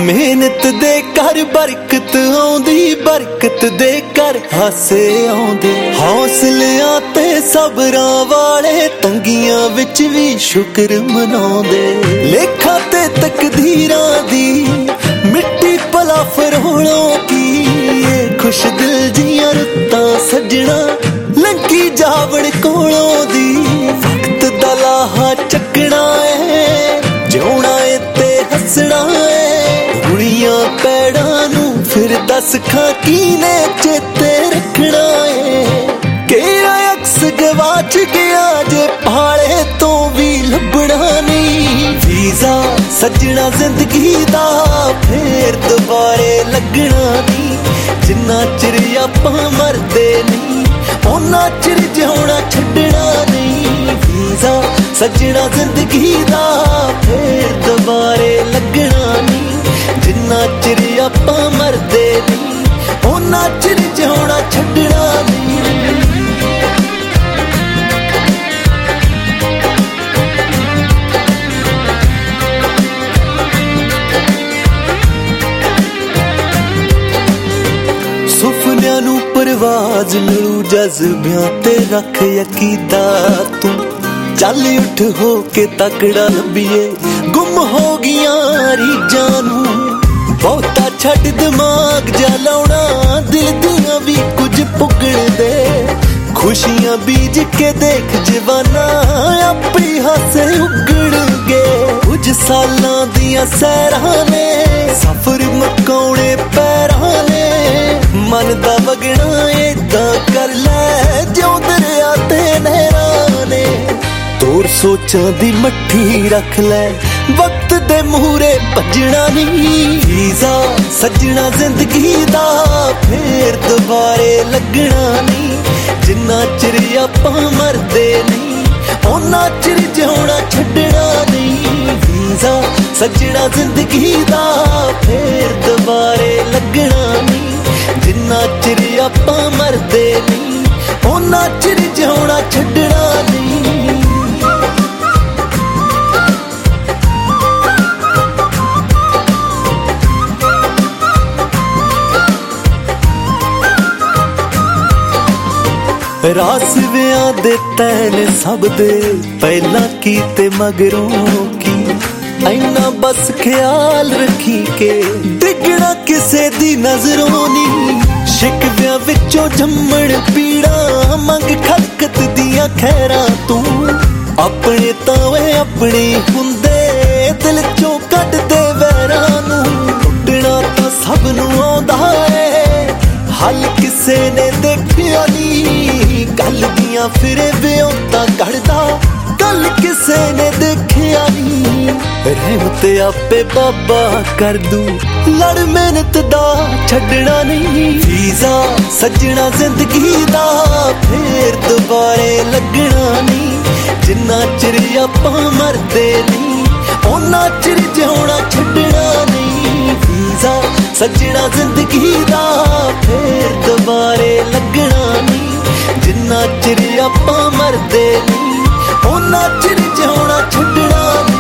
मेहनत दे कर बरकत आउंदी, बरकत दे कर हासे आउंदे। हौसलियां ते सबरां वाले तंगियां विच भी शुक्र मनाउंदे। लेखा ते तकदीरां दी मिट्टी भला फरोलों की, ये खुश दिल जियां रुत्तां सजना लंघी जावड़ कोलों दी। वक्त दा लाहा चकना है, जिउणा ए ते हसना है। रुड़ियां पैड़ां नूं फिर दस खां कीने चेते रखना है। केड़ा अक्स गवाच गया जे भाले तो भी लभना नहीं। वीज़ा सजना जिंदगी दा फिर दोबारे लगना नहीं। जिन्ना चिर आपां मरदे नहीं उन्ना चिर जिउणा छड्डना नहीं। वीज़ा सजना जिंदगी दा फिर दोबारे लगना नहीं। जिन्ना चिर आपां मरदे नहीं उन्ना चिर जिउणा छड्डना नहीं। सुपनियां नूं परवाज मिलू जज्बियां ते रख यकीदा तू। चल उठ हो के तकड़ा लंबिए गुम हो गया रीजां नूं। बहुता छड़ दिमाग जलाउणा दिल दियां भी कुछ पुगण दे। खुशियां बीज के देख जवाना अपनी हासे उगड़ गए। कुछ सालां दियां सैरां ने सफर मकाउणे पैरां ने। मन दा वगना एदां कर लै जो दरिया ते नहरां ने। तोर सोचां दी मट्ठी रख लै वक्त दे मूहरे भजना नहीं। वीज़ा सजना जिंदगी दा फिर दोबारे लगना नहीं। जिन्ना चिर आपां मरदे नहीं उन्ना चिर जिउणा छड्डना नहीं। वीज़ा सजना जिंदगी दा फिर दोबारे लगना नहीं। जिन्ना चिर आपां मरदे नहीं उन्ना चिर जिउणा छड्डना नहीं। रास विआह दे तैन सब दे पहला कीते मगरों की। इन्ना बस ख्याल रखी के डिगना किसे दी नजरों नी। शिकव्यां विचों जम्मण पीड़ा मंग खलकत दियां खैरां तू। अपने तावे अपने हुंदे दिल चों कट दे वैरां नूं। टुटना तां सब नूं आउंदा है हल किसे ने देखिया नी। गल दियां फिरे विओंतां कढ़दा गल किसे ने देखिया नी। रहमत आपे बाबा कर दू लड़ मेहनत दा छड्डना नहीं। वीज़ा सजना जिंदगी दा फिर दोबारे लगना नहीं। जिन्ना चिर आपां मरदे नहीं उन्ना चिर जिउणा छड्डना नहीं। वीज़ा सजना जिंदगी दा फिर दोबारे लगना नहीं। जिन्ना चिर आपां मरदे नहीं उन्ना चिर जिउणा छड्डना नहीं।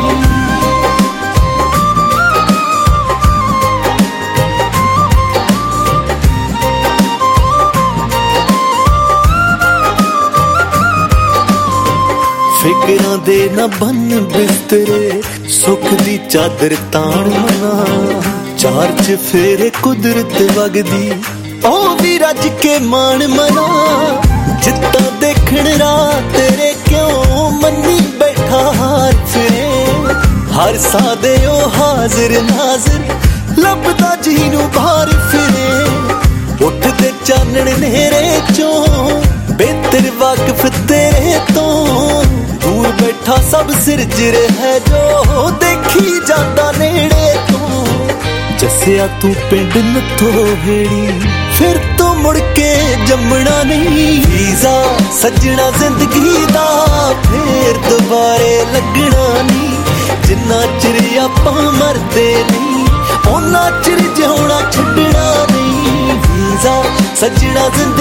फिकरां दे ना बन बिस्तरे सुख दी चादर ताण मना। चार चफेरे कुदरत वगदी ओ भी रज के मान मना। जित्ता देखण राह तेरे क्यों मनी बैठा हार फिरे। हर सादे ओ हाजिर नाजिर लभदा जीनू बाहर फिरे। उठदे चानण नेरे चों बेहतर वाकिफ तेरे तो। दूर बैठा सब सिरजर है जो देखी जाता नेड़े तो। जसिया तू पिंड नथो हेड़ी फिर तो मुड़ के जमना नहीं। वीज़ा सजना जिंदगी दा फिर दोबारे लगना नहीं। जिन्ना चिर आपां मरदे नहीं उन्ना चिर जिउणा छड्डना नहीं। वीज़ा सजना